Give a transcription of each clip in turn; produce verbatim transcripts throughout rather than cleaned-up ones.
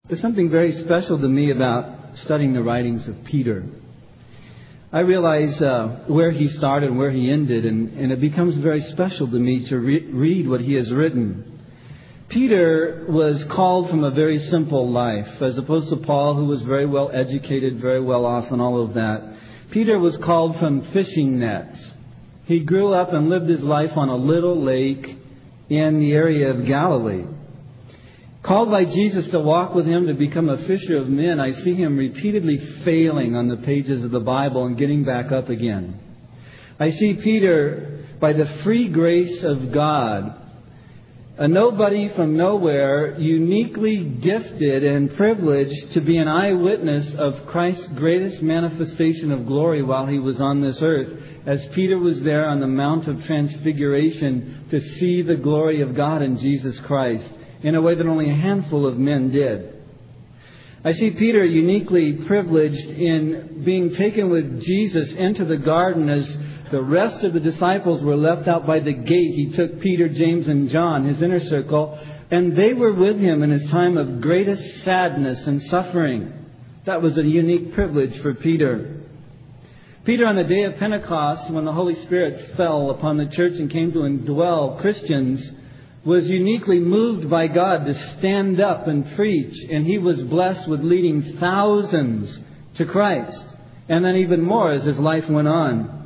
There's something very special to me about studying the writings of Peter. I realize uh, where he started and where he ended, and, and it becomes very special to me to re- read what he has written. Peter was called from a very simple life, as opposed to Paul, who was very well educated, very well off, and all of that. Peter was called from fishing nets. He grew up and lived his life on a little lake in the area of Galilee. Called by Jesus to walk with Him to become a fisher of men, I see him repeatedly failing on the pages of the Bible and getting back up again. I see Peter, by the free grace of God, a nobody from nowhere, uniquely gifted and privileged to be an eyewitness of Christ's greatest manifestation of glory while He was on this earth, as Peter was there on the Mount of Transfiguration to see the glory of God in Jesus Christ, in a way that only a handful of men did. I see Peter uniquely privileged in being taken with Jesus into the garden as the rest of the disciples were left out by the gate. He took Peter, James, and John, his inner circle, and they were with Him in His time of greatest sadness and suffering. That was a unique privilege for Peter. Peter, on the day of Pentecost, when the Holy Spirit fell upon the church and came to indwell Christians, was uniquely moved by God to stand up and preach, and he was blessed with leading thousands to Christ, and then even more as his life went on.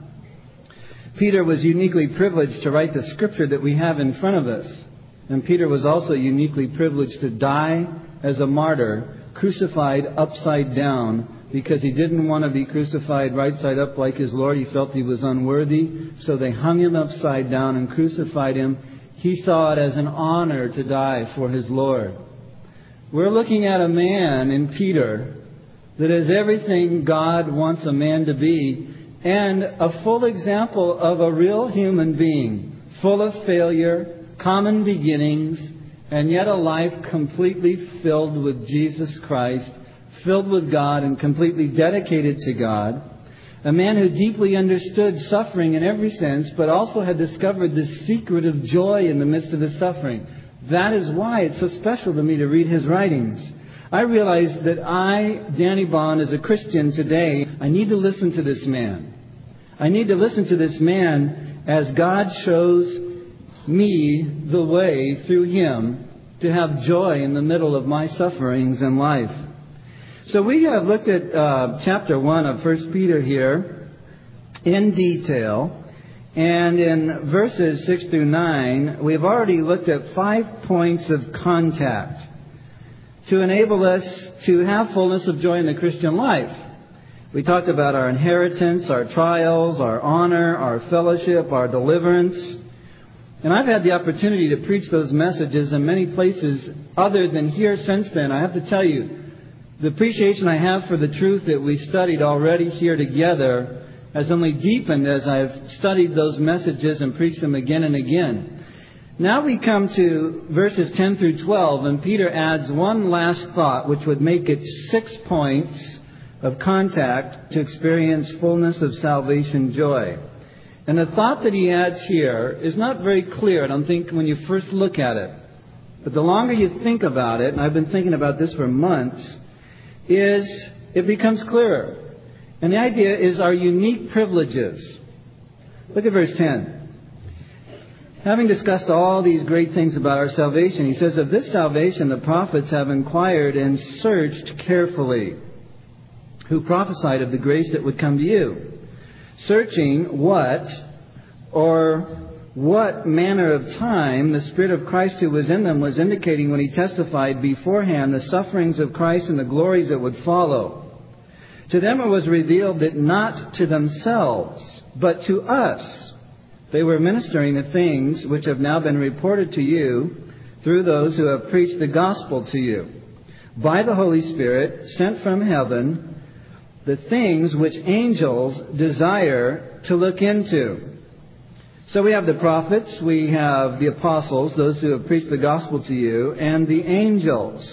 Peter was uniquely privileged to write the scripture that we have in front of us, and Peter was also uniquely privileged to die as a martyr, crucified upside down, because he didn't want to be crucified right side up like his Lord. He felt he was unworthy, so they hung Him upside down and crucified Him. He saw it as an honor to die for his Lord. We're looking at a man in Peter that is everything God wants a man to be, and a full example of a real human being, full of failure, common beginnings, and yet a life completely filled with Jesus Christ, filled with God and completely dedicated to God. A man who deeply understood suffering in every sense, but also had discovered the secret of joy in the midst of his suffering. That is why it's so special to me to read his writings. I realize that I, Danny Bond, as a Christian today, I need to listen to this man. I need to listen to this man as God shows me the way through him to have joy in the middle of my sufferings in life. So we have looked at uh, chapter one of First Peter here in detail. And in verses six through nine, we've already looked at five points of contact to enable us to have fullness of joy in the Christian life. We talked about our inheritance, our trials, our honor, our fellowship, our deliverance. And I've had the opportunity to preach those messages in many places other than here since then. I have to tell you, the appreciation I have for the truth that we studied already here together has only deepened as I've studied those messages and preached them again and again. Now we come to verses ten through twelve, and Peter adds one last thought, which would make it six points of contact to experience fullness of salvation joy. And the thought that he adds here is not very clear, I don't think, when you first look at it. But the longer you think about it, and I've been thinking about this for months, is it becomes clearer. And the idea is our unique privileges. Look at verse ten. Having discussed all these great things about our salvation, he says, of this salvation the prophets have inquired and searched carefully, who prophesied of the grace that would come to you, searching what or what manner of time the Spirit of Christ who was in them was indicating when He testified beforehand the sufferings of Christ and the glories that would follow. To them it was revealed that not to themselves, but to us, they were ministering the things which have now been reported to you through those who have preached the gospel to you, by the Holy Spirit sent from heaven, the things which angels desire to look into. So we have the prophets, we have the apostles, those who have preached the gospel to you, and the angels.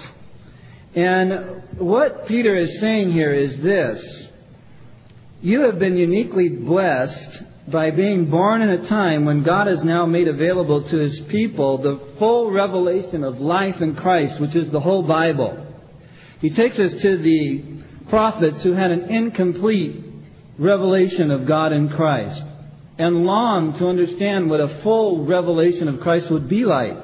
And what Peter is saying here is this: you have been uniquely blessed by being born in a time when God has now made available to His people the full revelation of life in Christ, which is the whole Bible. He takes us to the prophets who had an incomplete revelation of God in Christ and longed to understand what a full revelation of Christ would be like.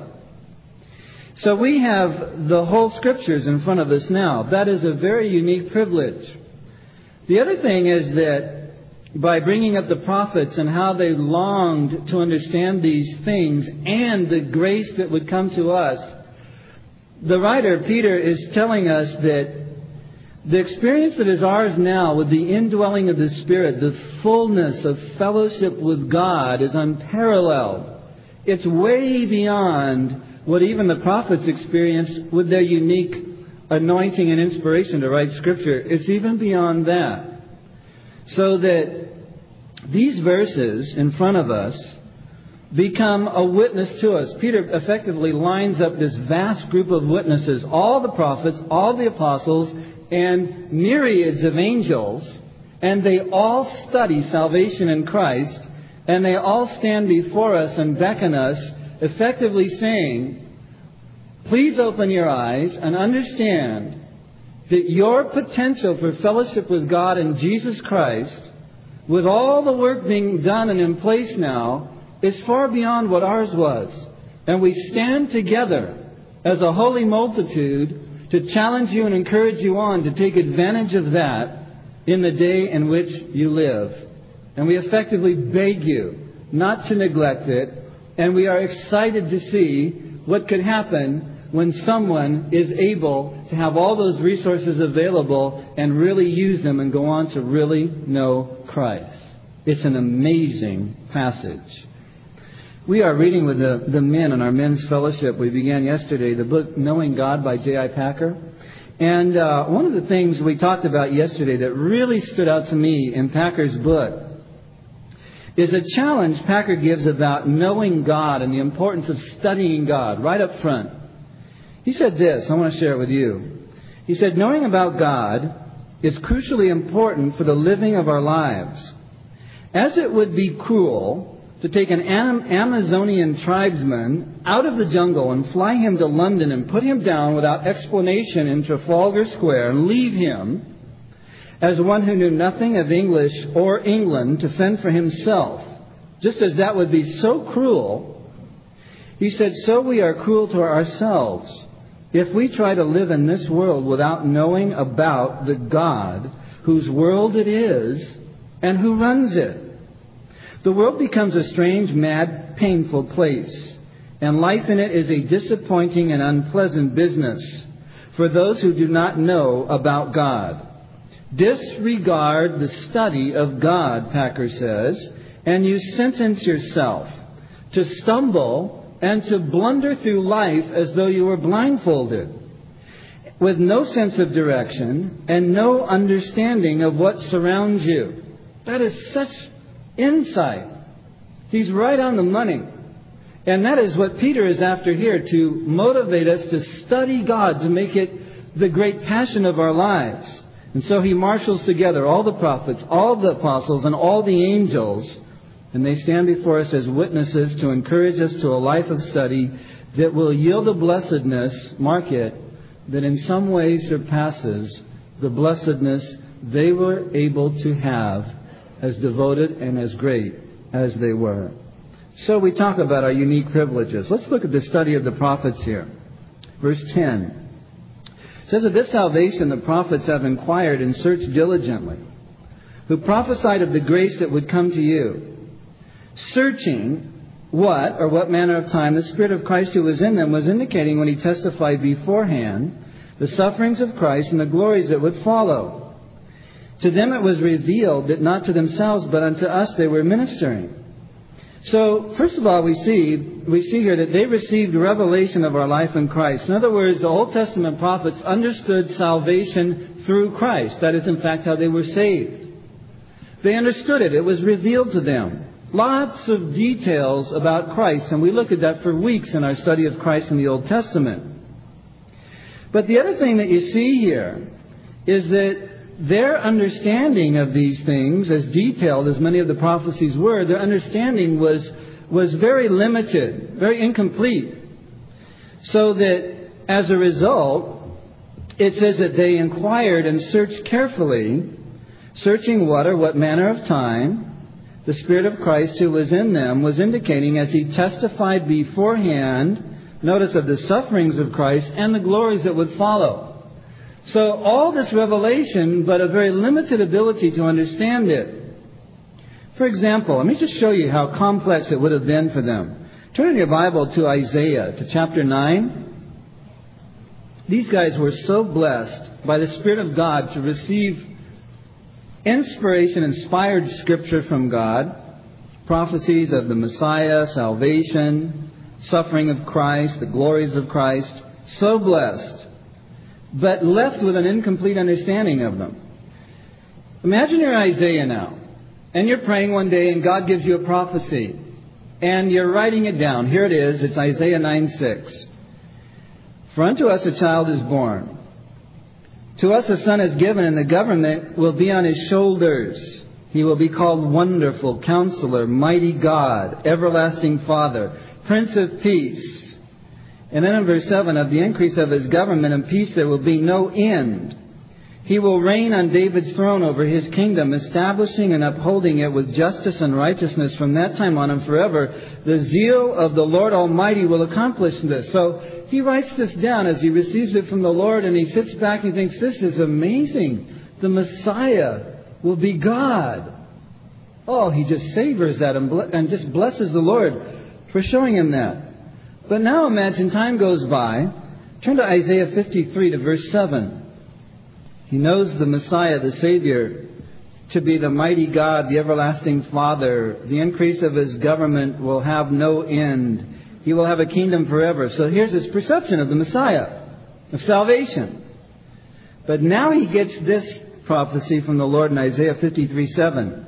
So we have the whole Scriptures in front of us now. That is a very unique privilege. The other thing is that by bringing up the prophets and how they longed to understand these things and the grace that would come to us, the writer, Peter, is telling us that the experience that is ours now with the indwelling of the Spirit, the fullness of fellowship with God, is unparalleled. It's way beyond what even the prophets experienced with their unique anointing and inspiration to write Scripture. It's even beyond that. So that these verses in front of us become a witness to us. Peter effectively lines up this vast group of witnesses, all the prophets, all the apostles, and myriads of angels, and they all study salvation in Christ, and they all stand before us and beckon us, effectively saying, please open your eyes and understand that your potential for fellowship with God in Jesus Christ, with all the work being done and in place now, is far beyond what ours was. And we stand together as a holy multitude to challenge you and encourage you on to take advantage of that in the day in which you live. And we effectively beg you not to neglect it. And we are excited to see what could happen when someone is able to have all those resources available and really use them and go on to really know Christ. It's an amazing passage. We are reading with the, the men in our men's fellowship. We began yesterday the book Knowing God by J I Packer. And uh, one of the things we talked about yesterday that really stood out to me in Packer's book is a challenge Packer gives about knowing God and the importance of studying God right up front. He said this, I want to share it with you. He said, knowing about God is crucially important for the living of our lives. As it would be cruel to take an Amazonian tribesman out of the jungle and fly him to London and put him down without explanation in Trafalgar Square and leave him as one who knew nothing of English or England to fend for himself, just as that would be so cruel, he said, so we are cruel to ourselves if we try to live in this world without knowing about the God whose world it is and who runs it. The world becomes a strange, mad, painful place, and life in it is a disappointing and unpleasant business for those who do not know about God. Disregard the study of God, Packer says, and you sentence yourself to stumble and to blunder through life as though you were blindfolded, with no sense of direction and no understanding of what surrounds you. That is such insight. He's right on the money. And that is what Peter is after here, to motivate us to study God, to make it the great passion of our lives. And so he marshals together all the prophets, all the apostles, and all the angels, and they stand before us as witnesses to encourage us to a life of study that will yield a blessedness, mark it, that in some ways surpasses the blessedness they were able to have, as devoted and as great as they were. So we talk about our unique privileges. Let's look at the study of the prophets here. Verse ten. It says, of this salvation the prophets have inquired and searched diligently, who prophesied of the grace that would come to you, searching what or what manner of time the Spirit of Christ who was in them was indicating when he testified beforehand the sufferings of Christ and the glories that would follow. To them it was revealed that not to themselves but unto us they were ministering. So, first of all, we see we see here that they received revelation of our life in Christ. In other words, the Old Testament prophets understood salvation through Christ. That is, in fact, how they were saved. They understood it. It was revealed to them. Lots of details about Christ, and we looked at that for weeks in our study of Christ in the Old Testament. But the other thing that you see here is that their understanding of these things, as detailed as many of the prophecies were, their understanding was was very limited, very incomplete. So that as a result, it says that they inquired and searched carefully, searching what or what manner of time the Spirit of Christ who was in them was indicating as He testified beforehand, notice, of the sufferings of Christ and the glories that would follow. So all this revelation, but a very limited ability to understand it. For example, let me just show you how complex it would have been for them. Turn in your Bible to Isaiah, to chapter nine. These guys were so blessed by the Spirit of God to receive inspiration, inspired Scripture from God, prophecies of the Messiah, salvation, suffering of Christ, the glories of Christ. So blessed, but left with an incomplete understanding of them. Imagine you're Isaiah now, and you're praying one day and God gives you a prophecy, and you're writing it down. Here it is. It's Isaiah nine six. For unto us a child is born. To us a son is given, and the government will be on His shoulders. He will be called Wonderful, Counselor, Mighty God, Everlasting Father, Prince of Peace. And then in verse seven, of the increase of His government and peace there will be no end. He will reign on David's throne over His kingdom, establishing and upholding it with justice and righteousness from that time on and forever. The zeal of the Lord Almighty will accomplish this. So he writes this down as he receives it from the Lord, and he sits back and thinks, this is amazing. The Messiah will be God. Oh, he just savors that and, ble- and just blesses the Lord for showing him that. But now imagine time goes by. Turn to Isaiah fifty-three to verse seven. He knows the Messiah, the Savior, to be the mighty God, the everlasting Father. The increase of His government will have no end. He will have a kingdom forever. So here's his perception of the Messiah, of salvation. But now he gets this prophecy from the Lord in Isaiah fifty-three seven.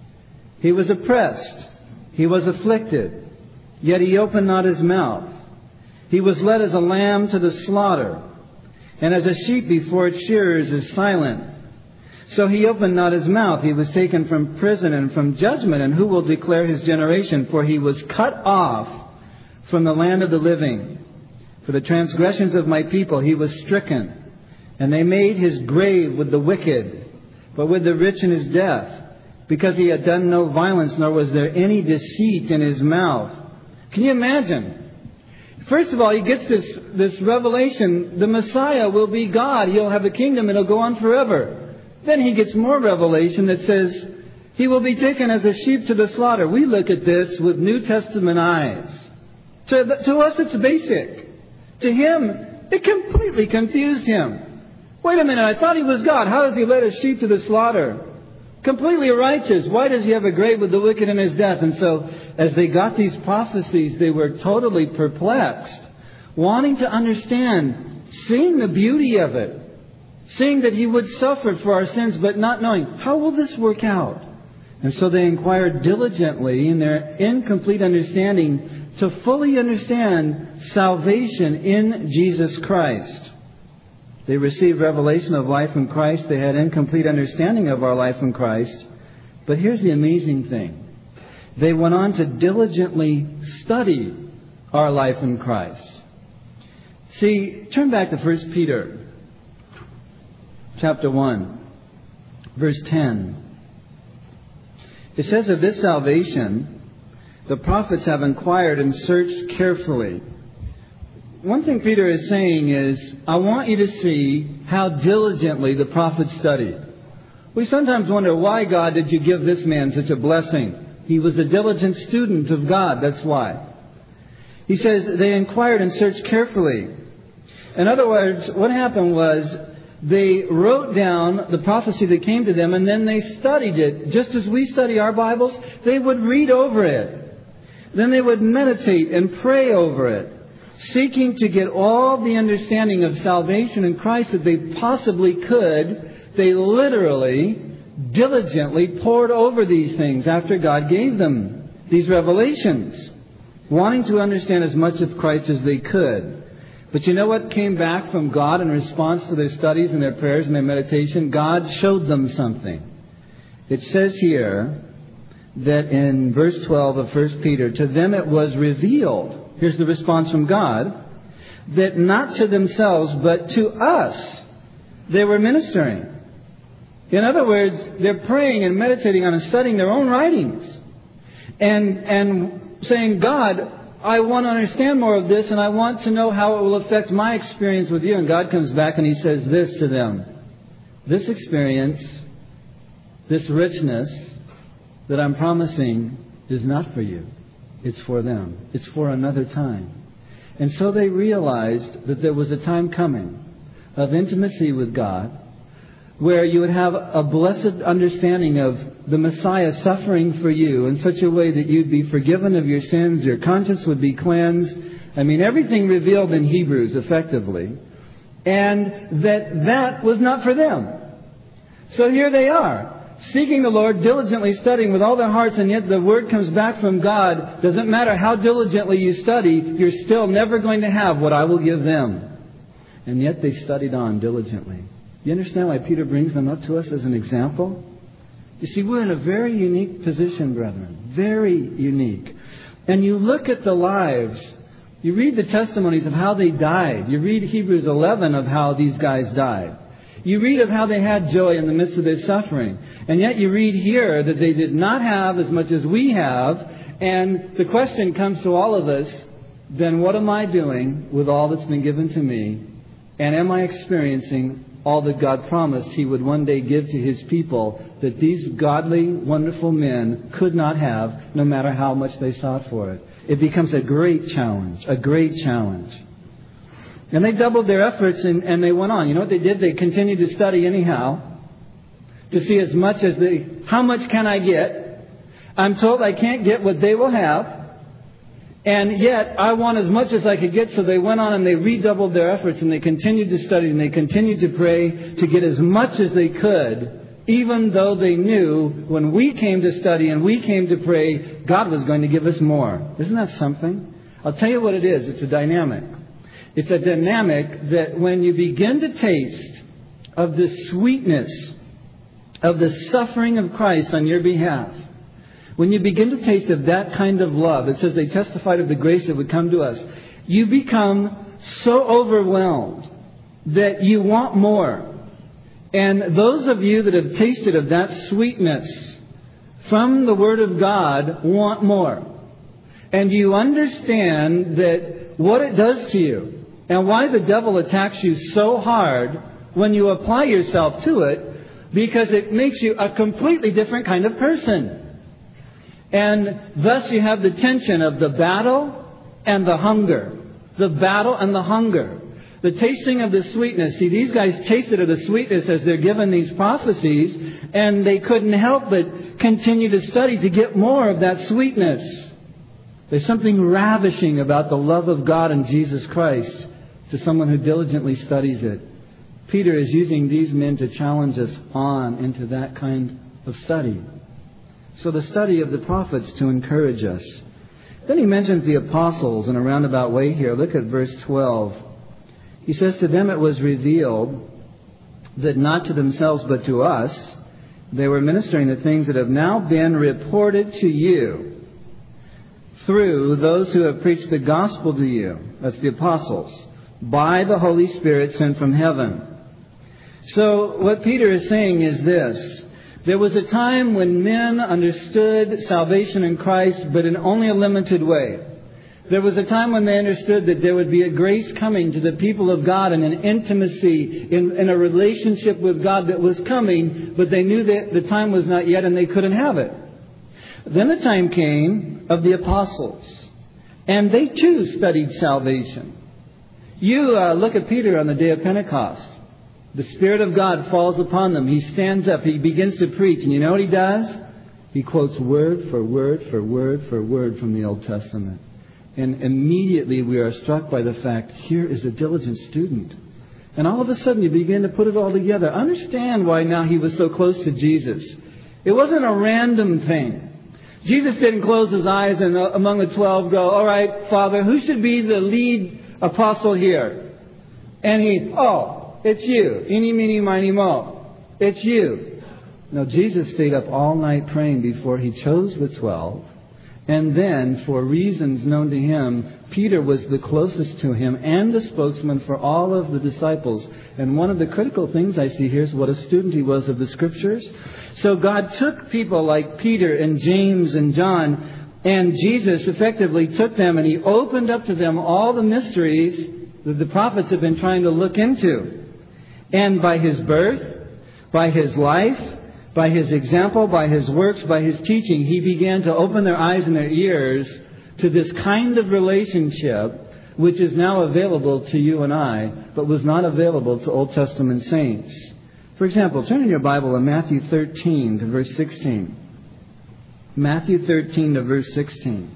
He was oppressed. He was afflicted. Yet He opened not His mouth. He was led as a lamb to the slaughter, and as a sheep before its shearers is silent. So He opened not His mouth. He was taken from prison and from judgment. And who will declare His generation? For He was cut off from the land of the living. For the transgressions of my people He was stricken. And they made His grave with the wicked, but with the rich in His death, because He had done no violence, nor was there any deceit in His mouth. Can you imagine? First of all, he gets this, this revelation. The Messiah will be God. He'll have a kingdom and it'll go on forever. Then he gets more revelation that says He will be taken as a sheep to the slaughter. We look at this with New Testament eyes. To, the, to us it's basic. To him, it completely confused him. Wait a minute, I thought He was God. How does He lead a sheep to the slaughter? Completely righteous. Why does He have a grave with the wicked in His death? And so, as they got these prophecies, they were totally perplexed, wanting to understand, seeing the beauty of it, seeing that He would suffer for our sins, but not knowing, how will this work out? And so they inquired diligently in their incomplete understanding to fully understand salvation in Jesus Christ. They received revelation of life in Christ. They had incomplete understanding of our life in Christ. But here's the amazing thing. They went on to diligently study our life in Christ. See, turn back to First Peter chapter one, verse ten. It says, of this salvation, the prophets have inquired and searched carefully. One thing Peter is saying is, I want you to see how diligently the prophets studied. We sometimes wonder, why, God, did you give this man such a blessing? He was a diligent student of God, that's why. He says they inquired and searched carefully. In other words, what happened was they wrote down the prophecy that came to them, and then they studied it. Just as we study our Bibles, they would read over it. Then they would meditate and pray over it, seeking to get all the understanding of salvation in Christ that they possibly could. They literally, diligently pored over these things after God gave them these revelations, wanting to understand as much of Christ as they could. But you know what came back from God in response to their studies and their prayers and their meditation? God showed them something. It says here that in verse twelve of First Peter, to them it was revealed. Here's the response from God. That not to themselves, but to us They were ministering. In other words, they're praying and meditating on and studying their own writings. And, and saying, God, I want to understand more of this, and I want to know how it will affect my experience with you. And God comes back and He says this to them. This experience, this richness that I'm promising is not for you. It's for them. It's for another time. And so they realized that there was a time coming of intimacy with God, where you would have a blessed understanding of the Messiah suffering for you in such a way that you'd be forgiven of your sins, your conscience would be cleansed. I mean, everything revealed in Hebrews, effectively. And that that was not for them. So here they are, seeking the Lord, diligently studying with all their hearts, and yet the word comes back from God. Doesn't matter how diligently you study, you're still never going to have what I will give them. And yet they studied on diligently. You understand why Peter brings them up to us as an example? You see, we're in a very unique position, brethren. Very unique. And you look at the lives. You read the testimonies of how they died. You read Hebrews eleven of how these guys died. You read of how they had joy in the midst of their suffering. And yet you read here that they did not have as much as we have. And the question comes to all of us, then what am I doing with all that's been given to me? And am I experiencing all that God promised He would one day give to His people, that these godly, wonderful men could not have, no matter how much they sought for it? It becomes a great challenge, a great challenge. And they doubled their efforts and, and they went on. You know what they did? They continued to study anyhow, to see as much as they, how much can I get? I'm told I can't get what they will have. And yet, I want as much as I could get, so they went on and they redoubled their efforts and they continued to study and they continued to pray to get as much as they could, even though they knew when we came to study and we came to pray, God was going to give us more. Isn't that something? I'll tell you what it is. It's a dynamic. It's a dynamic that when you begin to taste of the sweetness of the suffering of Christ on your behalf, when you begin to taste of that kind of love, it says they testified of the grace that would come to us, you become so overwhelmed that you want more. And those of you that have tasted of that sweetness from the Word of God want more. And you understand that what it does to you and why the devil attacks you so hard when you apply yourself to it, because it makes you a completely different kind of person. And thus you have the tension of the battle and the hunger. The battle and the hunger. The tasting of the sweetness. See, these guys tasted of the sweetness as they're given these prophecies, and they couldn't help but continue to study to get more of that sweetness. There's something ravishing about the love of God and Jesus Christ to someone who diligently studies it. Peter is using these men to challenge us on into that kind of study. So the study of the prophets to encourage us. Then he mentions the apostles in a roundabout way here. Look at verse twelve. He says, to them it was revealed that not to themselves but to us, they were ministering the things that have now been reported to you through those who have preached the gospel to you. That's the apostles. By the Holy Spirit sent from heaven. So what Peter is saying is this. There was a time when men understood salvation in Christ, but in only a limited way. There was a time when they understood that there would be a grace coming to the people of God and an intimacy in, in a relationship with God that was coming, but they knew that the time was not yet and they couldn't have it. Then the time came of the apostles, and they too studied salvation. You uh, look at Peter on the day of Pentecost. The Spirit of God falls upon them. He stands up. He begins to preach. And you know what he does? He quotes word for word for word for word from the Old Testament. And immediately we are struck by the fact, here is a diligent student. And all of a sudden you begin to put it all together. Understand why now he was so close to Jesus. It wasn't a random thing. Jesus didn't close his eyes and among the twelve go, all right, Father, who should be the lead apostle here? And he, oh, it's you. Eeny, meeny, miny, mo. It's you. No, Jesus stayed up all night praying before he chose the twelve And then, for reasons known to him, Peter was the closest to him and the spokesman for all of the disciples. And one of the critical things I see here is what a student he was of the Scriptures. So God took people like Peter and James and John, and Jesus effectively took them and He opened up to them all the mysteries that the prophets have been trying to look into. And by His birth, by His life, by His example, by His works, by His teaching, He began to open their eyes and their ears to this kind of relationship which is now available to you and I, but was not available to Old Testament saints. For example, turn in your Bible to Matthew thirteen to verse sixteen. Matthew thirteen to verse sixteen.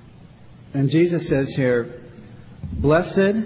And Jesus says here, "Blessed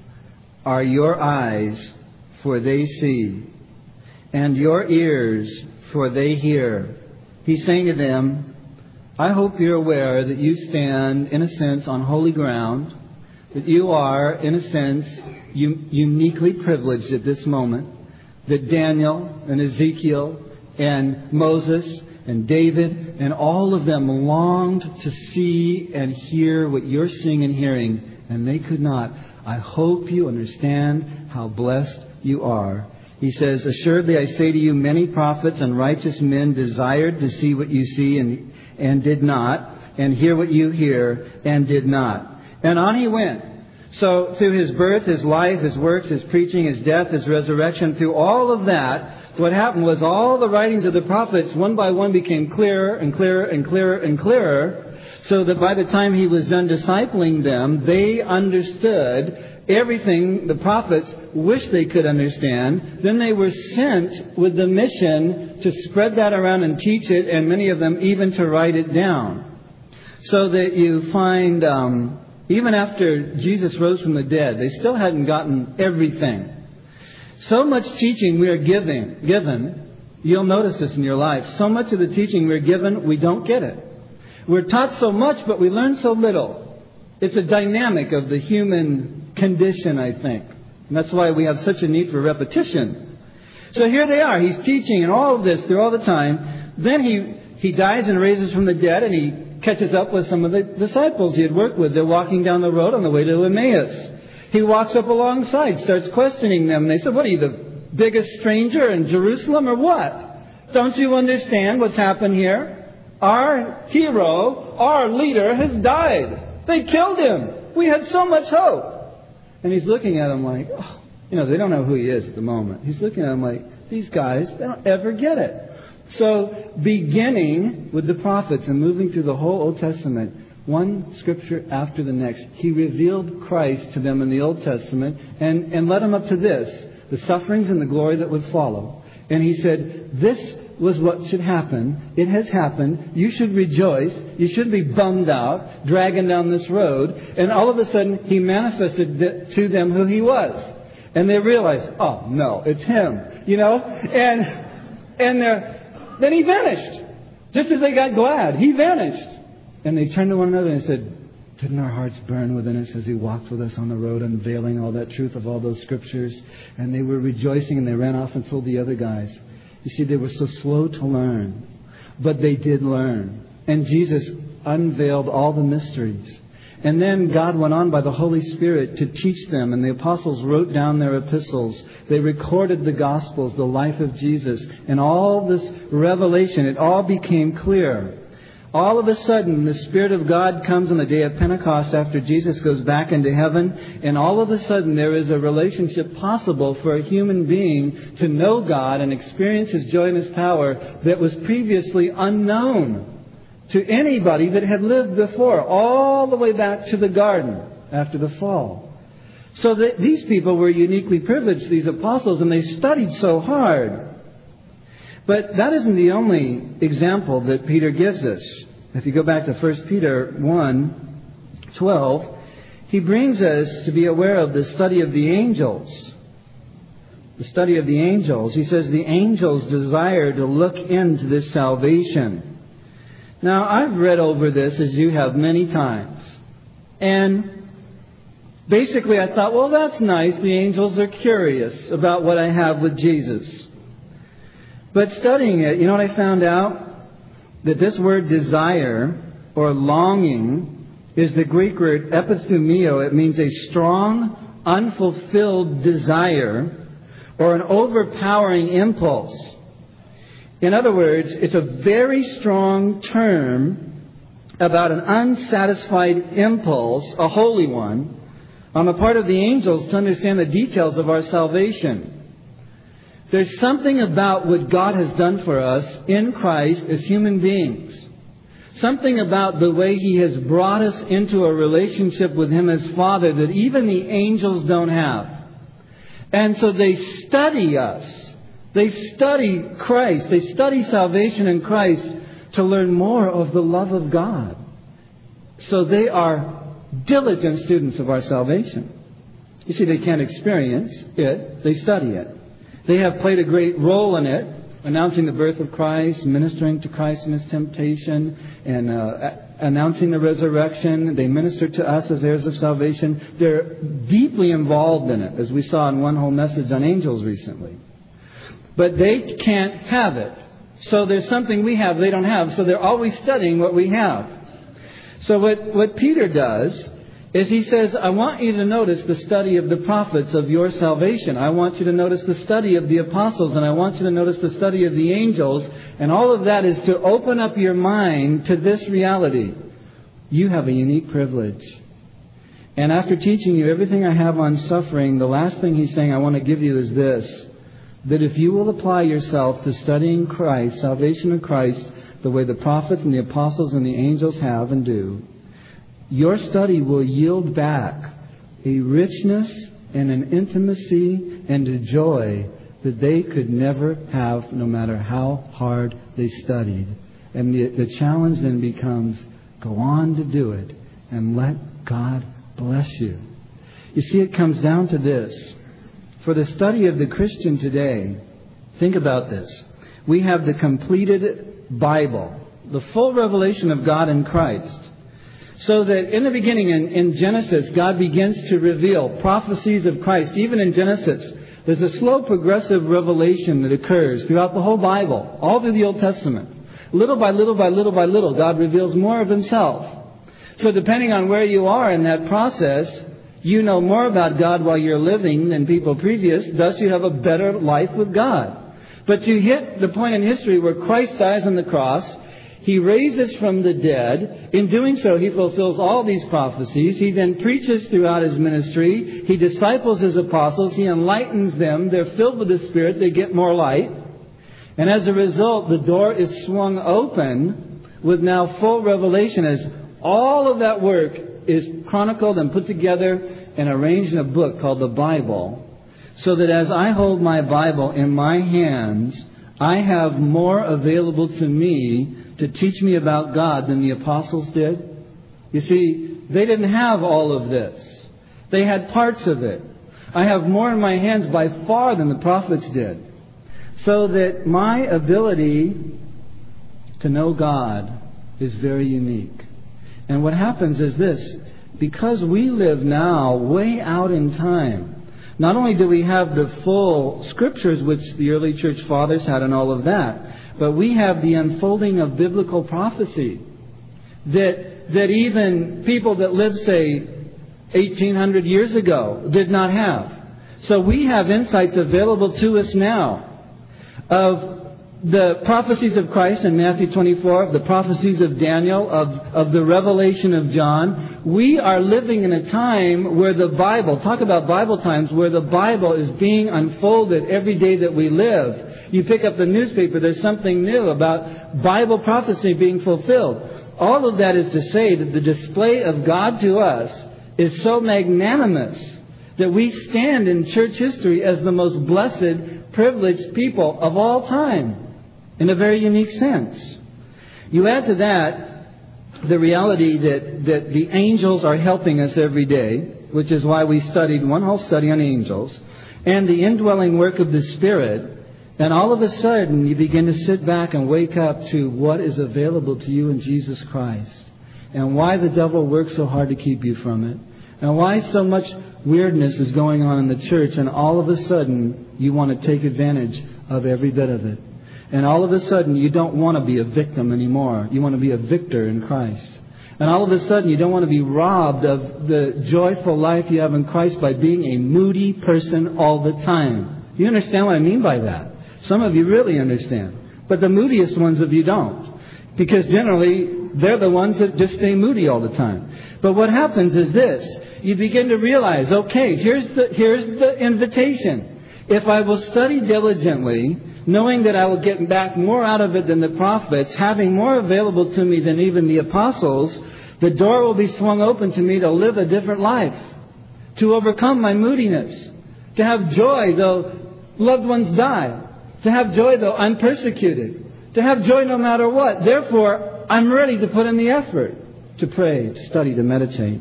are your eyes, for they see, and your ears, for they hear." He's saying to them, I hope you're aware that you stand, in a sense, on holy ground, that you are, in a sense, u- uniquely privileged at this moment, that Daniel and Ezekiel and Moses and David and all of them longed to see and hear what you're seeing and hearing, and they could not. I hope you understand how blessed you are. He says, "Assuredly I say to you, many prophets and righteous men desired to see what you see and, and did not, and hear what you hear and did not." And on he went. So through His birth, His life, His works, His preaching, His death, His resurrection, through all of that, what happened was all the writings of the prophets, one by one, became clearer and clearer and clearer and clearer, so that by the time He was done discipling them, they understood everything the prophets wished they could understand. Then they were sent with the mission to spread that around and teach it, and many of them even to write it down. So that you find, um, even after Jesus rose from the dead, they still hadn't gotten everything. So much teaching we are giving, given, you'll notice this in your life, so much of the teaching we're given, we don't get it. We're taught so much, but we learn so little. It's a dynamic of the human condition, I think. And that's why we have such a need for repetition. So here they are. He's teaching and all of this through all the time. Then he, he dies and raises from the dead, and he catches up with some of the disciples he had worked with. They're walking down the road on the way to Emmaus. He walks up alongside, starts questioning them. And they said, "What are you, the biggest stranger in Jerusalem or what? Don't you understand what's happened here? Our hero, our leader has died. They killed him. We had so much hope." And he's looking at them like, oh, you know, they don't know who he is at the moment. He's looking at them like, these guys, they don't ever get it. So beginning with the prophets and moving through the whole Old Testament, one scripture after the next, He revealed Christ to them in the Old Testament and, and led them up to this, the sufferings and the glory that would follow. And He said, this was what should happen. It has happened. You should rejoice. You should be bummed out, dragging down this road. And all of a sudden, He manifested to them who He was. And they realized, oh, no, it's Him. You know? And and then He vanished. Just as they got glad, He vanished. And they turned to one another and said, didn't our hearts burn within us as He walked with us on the road, unveiling all that truth of all those scriptures? And they were rejoicing, and they ran off and told the other guys. You see, they were so slow to learn, but they did learn. And Jesus unveiled all the mysteries. And then God went on by the Holy Spirit to teach them. And the apostles wrote down their epistles. They recorded the Gospels, the life of Jesus. And all this revelation, it all became clear. All of a sudden, the Spirit of God comes on the day of Pentecost after Jesus goes back into heaven. And all of a sudden, there is a relationship possible for a human being to know God and experience His joy and His power that was previously unknown to anybody that had lived before, all the way back to the garden after the fall. So that these people were uniquely privileged, these apostles, and they studied so hard. But that isn't the only example that Peter gives us. If you go back to First Peter one twelve, he brings us to be aware of the study of the angels. The study of the angels. He says the angels desire to look into this salvation. Now, I've read over this, as you have, many times. And basically I thought, well, that's nice. The angels are curious about what I have with Jesus. But studying it, you know what I found out? That this word desire or longing is the Greek word epithumio. It means a strong, unfulfilled desire or an overpowering impulse. In other words, it's a very strong term about an unsatisfied impulse, a holy one, on the part of the angels to understand the details of our salvation. There's something about what God has done for us in Christ as human beings. Something about the way He has brought us into a relationship with Him as Father that even the angels don't have. And so they study us. They study Christ. They study salvation in Christ to learn more of the love of God. So they are diligent students of our salvation. You see, they can't experience it. They study it. They have played a great role in it, announcing the birth of Christ, ministering to Christ in His temptation, and uh, announcing the resurrection. They minister to us as heirs of salvation. They're deeply involved in it, as we saw in one whole message on angels recently. But they can't have it. So there's something we have they don't have. So they're always studying what we have. So what, what Peter does is he says, I want you to notice the study of the prophets of your salvation. I want you to notice the study of the apostles, and I want you to notice the study of the angels. And all of that is to open up your mind to this reality. You have a unique privilege. And after teaching you everything I have on suffering, the last thing he's saying I want to give you is this. That if you will apply yourself to studying Christ, salvation in Christ, the way the prophets and the apostles and the angels have and do, your study will yield back a richness and an intimacy and a joy that they could never have no matter how hard they studied. And the, the challenge then becomes, go on to do it and let God bless you. You see, it comes down to this. For the study of the Christian today, think about this. We have the completed Bible, the full revelation of God in Christ. So that in the beginning, in, in Genesis, God begins to reveal prophecies of Christ. Even in Genesis, there's a slow progressive revelation that occurs throughout the whole Bible, all through the Old Testament. Little by little by little by little, God reveals more of Himself. So depending on where you are in that process, you know more about God while you're living than people previous. Thus, you have a better life with God. But you hit the point in history where Christ dies on the cross. He raises from the dead. In doing so, He fulfills all these prophecies. He then preaches throughout His ministry. He disciples His apostles. He enlightens them. They're filled with the Spirit. They get more light. And as a result, the door is swung open with now full revelation as all of that work is chronicled and put together and arranged in a book called the Bible. So that as I hold my Bible in my hands, I have more available to me to teach me about God than the apostles did. You see, they didn't have all of this. They had parts of it. I have more in my hands by far than the prophets did. So that my ability to know God is very unique. And what happens is this. Because we live now way out in time, not only do we have the full Scriptures, which the early church fathers had and all of that, but we have the unfolding of biblical prophecy that that even people that lived, say, eighteen hundred years ago did not have. So we have insights available to us now of the prophecies of Christ in Matthew twenty-four, of the prophecies of Daniel, of, of the revelation of John. We are living in a time where the Bible, talk about Bible times, where the Bible is being unfolded every day that we live. You pick up the newspaper, there's something new about Bible prophecy being fulfilled. All of that is to say that the display of God to us is so magnanimous that we stand in church history as the most blessed, privileged people of all time. In a very unique sense. You add to that the reality that, that the angels are helping us every day, which is why we studied one whole study on angels, and the indwelling work of the Spirit. And all of a sudden, you begin to sit back and wake up to what is available to you in Jesus Christ. And why the devil works so hard to keep you from it. And why so much weirdness is going on in the church. And all of a sudden, you want to take advantage of every bit of it. And all of a sudden, you don't want to be a victim anymore. You want to be a victor in Christ. And all of a sudden, you don't want to be robbed of the joyful life you have in Christ by being a moody person all the time. You understand what I mean by that? Some of you really understand. But the moodiest ones of you don't. Because generally, they're the ones that just stay moody all the time. But what happens is this. You begin to realize, okay, here's the, here's the invitation. If I will study diligently, knowing that I will get back more out of it than the prophets, having more available to me than even the apostles, the door will be swung open to me to live a different life, to overcome my moodiness, to have joy though loved ones die, to have joy though I'm persecuted, to have joy no matter what. Therefore, I'm ready to put in the effort to pray, to study, to meditate.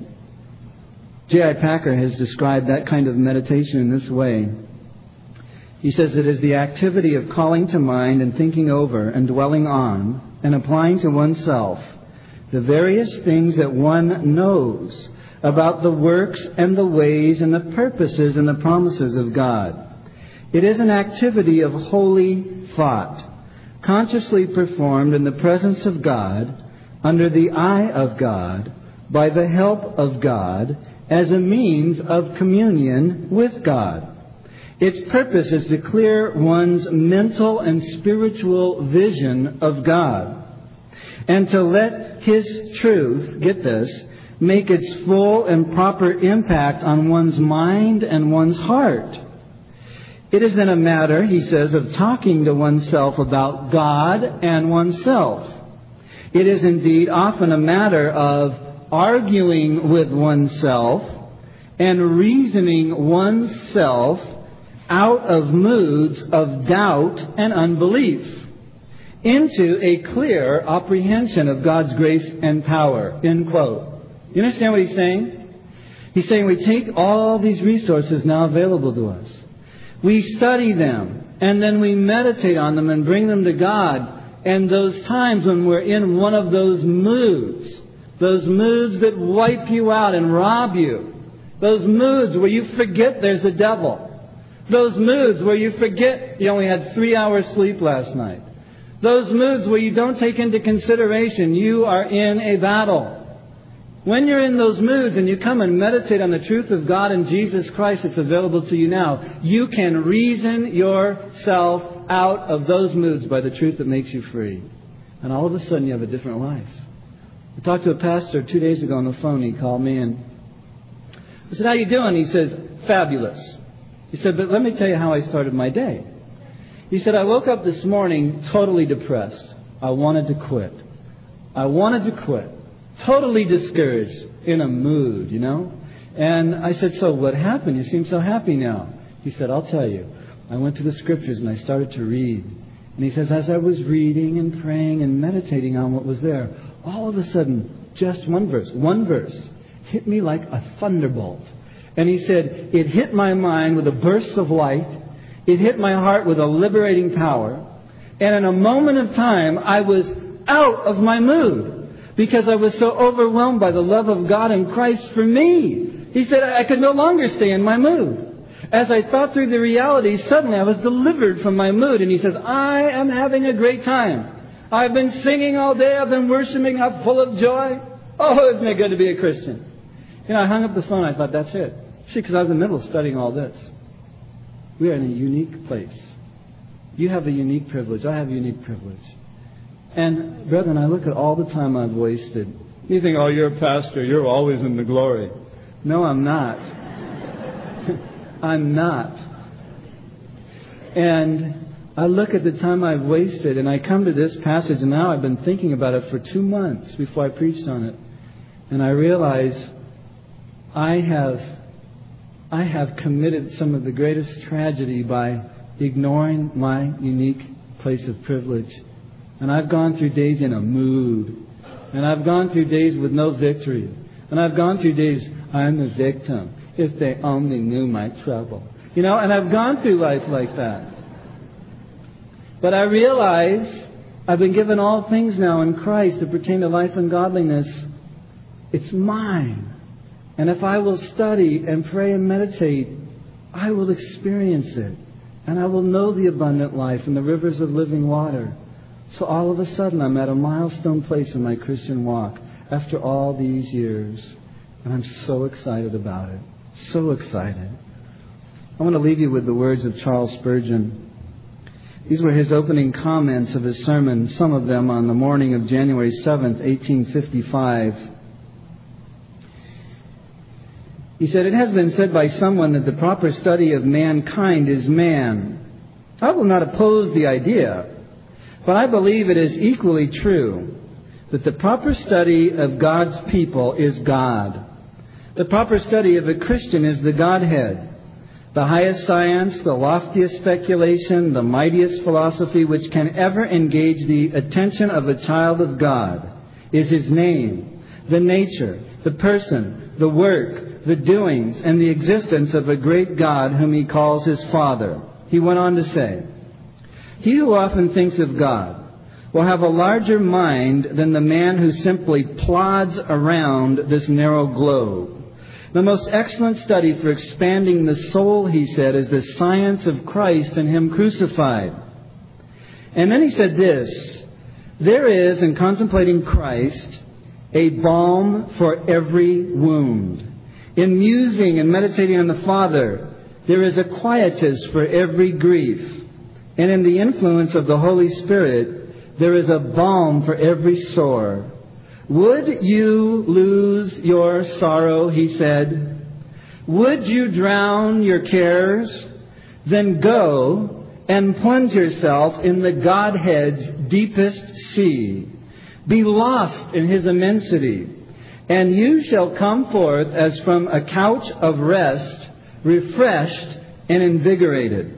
J I Packer has described that kind of meditation in this way. He says it is the activity of calling to mind and thinking over and dwelling on and applying to oneself the various things that one knows about the works and the ways and the purposes and the promises of God. It is an activity of holy thought, consciously performed in the presence of God, under the eye of God, by the help of God, as a means of communion with God. Its purpose is to clear one's mental and spiritual vision of God, and to let His truth, get this, make its full and proper impact on one's mind and one's heart. It is then a matter, he says, of talking to oneself about God and oneself. It is indeed often a matter of arguing with oneself and reasoning oneself out of moods of doubt and unbelief into a clear apprehension of God's grace and power. End quote. You understand what he's saying? He's saying we take all these resources now available to us. We study them, and then we meditate on them and bring them to God. And those times when we're in one of those moods, those moods that wipe you out and rob you, those moods where you forget there's a devil, those moods where you forget you only had three hours sleep last night, those moods where you don't take into consideration you are in a battle. When you're in those moods and you come and meditate on the truth of God and Jesus Christ that's available to you now, you can reason yourself out of those moods by the truth that makes you free. And all of a sudden you have a different life. I talked to a pastor two days ago on the phone. He called me and I said, "How you doing?" He says, "Fabulous." He said, "But let me tell you how I started my day." He said, "I woke up this morning totally depressed. I wanted to quit. I wanted to quit. Totally discouraged, in a mood, you know." And I said, "So what happened? You seem so happy now." He said, "I'll tell you. I went to the Scriptures and I started to read." And he says, as I was reading and praying and meditating on what was there, all of a sudden, just one verse, one verse, hit me like a thunderbolt. And he said, it hit my mind with a burst of light. It hit my heart with a liberating power. And in a moment of time, I was out of my mood, because I was so overwhelmed by the love of God and Christ for me. He said I could no longer stay in my mood. As I thought through the reality, suddenly I was delivered from my mood. And he says, I am having a great time. I've been singing all day. I've been worshiping. I'm full of joy. Oh, isn't it good to be a Christian? You know, I hung up the phone. I thought, that's it. See, because I was in the middle of studying all this. We are in a unique place. You have a unique privilege. I have a unique privilege. And, brethren, I look at all the time I've wasted. You think, oh, you're a pastor. You're always in the glory. No, I'm not. I'm not. And I look at the time I've wasted, and I come to this passage, and now I've been thinking about it for two months before I preached on it. And I realize I have, I have committed some of the greatest tragedy by ignoring my unique place of privilege. And I've gone through days in a mood. And I've gone through days with no victory. And I've gone through days, I'm the victim. If they only knew my trouble. You know, and I've gone through life like that. But I realize I've been given all things now in Christ that pertain to life and godliness. It's mine. And if I will study and pray and meditate, I will experience it. And I will know the abundant life and the rivers of living water. So all of a sudden I'm at a milestone place in my Christian walk. after all these years. And I'm so excited about it. So excited. I want to leave you with the words of Charles Spurgeon. These were his opening comments of his sermon, some of them on the morning of January seventh, eighteen fifty-five. He said, "It has been said by someone that the proper study of mankind is man. I will not oppose the idea, but I believe it is equally true that the proper study of God's people is God. The proper study of a Christian is the Godhead. The highest science, the loftiest speculation, the mightiest philosophy which can ever engage the attention of a child of God is His name, the nature, the person, the work, the doings, and the existence of a great God whom He calls His Father." He went on to say, "He who often thinks of God will have a larger mind than the man who simply plods around this narrow globe. The most excellent study for expanding the soul," he said, "is the science of Christ and Him crucified." And then he said this, "There is, in contemplating Christ, a balm for every wound. In musing and meditating on the Father, there is a quietus for every grief. And in the influence of the Holy Spirit, there is a balm for every sore. Would you lose your sorrow," he said, "would you drown your cares? Then go and plunge yourself in the Godhead's deepest sea. Be lost in His immensity, and you shall come forth as from a couch of rest, refreshed and invigorated.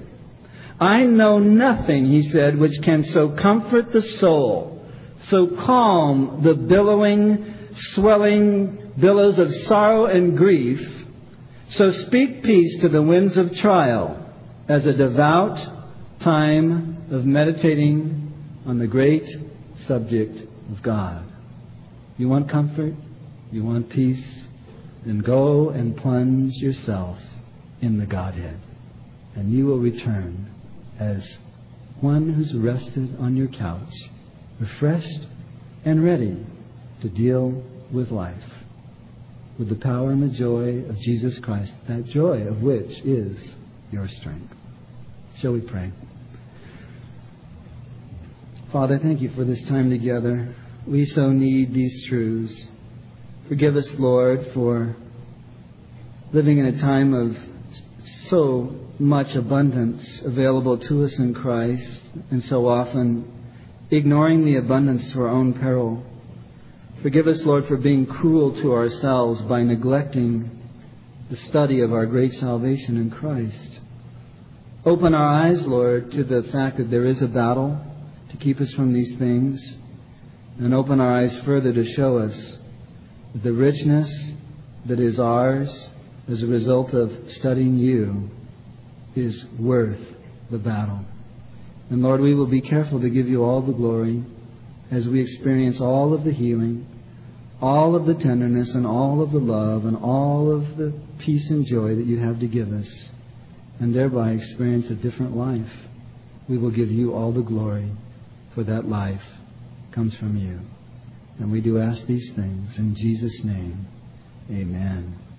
I know nothing," he said, "which can so comfort the soul, so calm the billowing, swelling billows of sorrow and grief, so speak peace to the winds of trial, as a devout time of meditating on the great subject of God." You want comfort? You want peace? Then go and plunge yourself in the Godhead, and you will return as one who's rested on your couch, refreshed and ready to deal with life with the power and the joy of Jesus Christ, that joy of which is your strength. Shall we pray? Father, thank you for this time together. We so need these truths. Forgive us, Lord, for living in a time of so much abundance available to us in Christ, and so often ignoring the abundance to our own peril. Forgive us, Lord, for being cruel to ourselves by neglecting the study of our great salvation in Christ. Open our eyes, Lord, to the fact that there is a battle to keep us from these things, and open our eyes further to show us that the richness that is ours as a result of studying You is worth the battle. And Lord, we will be careful to give You all the glory as we experience all of the healing, all of the tenderness, and all of the love, and all of the peace and joy that You have to give us, and thereby experience a different life. We will give You all the glory, for that life comes from You. And we do ask these things in Jesus' name. Amen.